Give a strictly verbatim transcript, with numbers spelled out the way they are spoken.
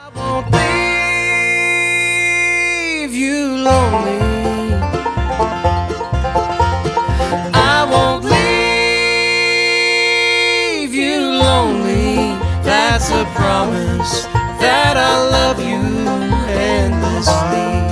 won't leave you lonely. I won't leave you lonely. That's a promise that I love you endlessly.